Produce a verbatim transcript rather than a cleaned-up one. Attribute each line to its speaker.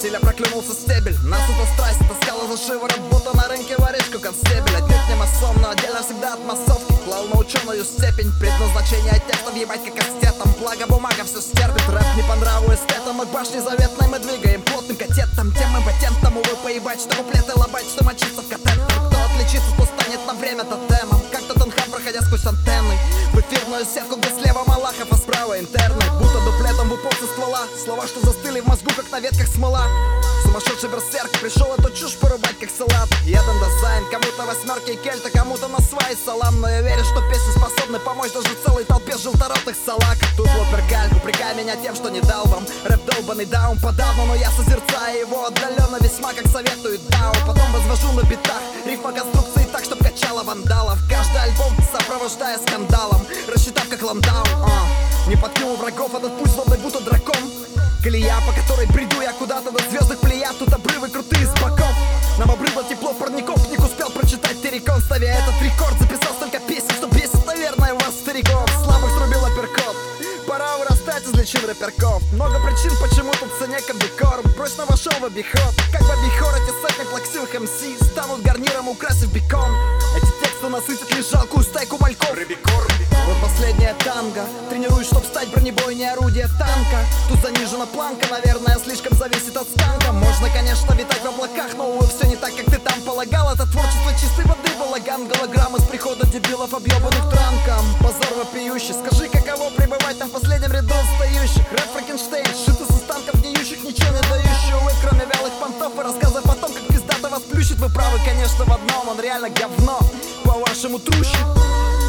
Speaker 1: стиля проклюнулся стебель. Нас эта страсть таскала за шиворот, будто на рынке воришку констебель. Отнюдь не масон, но отдельно всегда от массовки. Клал на ученую степень предназначение текстов, ебать как астетом. Благо бумага все стерпит, рэп не по нраву эстетам. Мы к башне заветной мы двигаем плотным катетом. Тем импотентам, увы, поебать, что куплеты лобать, что мочиться в катетер. Кто отличится, то станет на время тотемом. Как Тоттенхэм, проходя сквозь антенны в эфирную сетку, где слева Малахов, а справа интерны. Будто дуплетом в упор со ствола. Слова, что застыли в мозгу, как на ветках смола. Сумасшедший берсерк пришел эту чушь порубать, как салат. Един дизайн, кому-то восьмерки и кельта, кому-то на свай салам. Но я верю, что песни способны помочь даже целой толпе желторотых салак. Тут вот перкаль, упрекай меня тем, что не дал вам рэп долбанный даун подавно, но я созерцаю его отдаленно, весьма как советует Дау. Потом возвожу на битах рифма конструкции так, чтоб качала вандалов. Каждый альбом сопровождая скандалом, рассчитав как ландау. а. Не подкинул врагов этот путь, словно будто дракон. Колея, по которой бреду я куда-то до звездных плеяд. Тут обрывы крутые с боков. Нам обрыло тепло парников. Книг успел прочитать Террикон, ставя этот рекорд. Записал столько песен, что бесит, наверное, вас, стариков. Слабых срубил апперкот. Пора вырастать из личин рэперков. Много причин, почему тут цене комбикорм. Прочно вошел в обиход. Как в обихор эти сотни плаксивых эм си станут гарниром, украсив бекон. Эти тексты насытят лишь жалкую стайку мальков. Вот последняя танго. Тренируюсь, чтоб стать бронебойнее орудие танка. Тут занижена планка, наверное, слишком зависит от станка. Можно, конечно, витать в облаках, но, увы, все не так, как ты там полагал. Это творчество чистой воды, балаган. Голограммы с прихода дебилов, объебанных транком. Позор вопиющий, скажи, каково пребывать там в последнем ряду стоящих. Рэп Франкенштейн, сшитый с останков гниющих, ничего не дающий, увы, кроме вялых понтов и рассказов о том, как пиздато вас плющит. Вы правы, конечно, в одном, он реально говно, по-вашему трущит.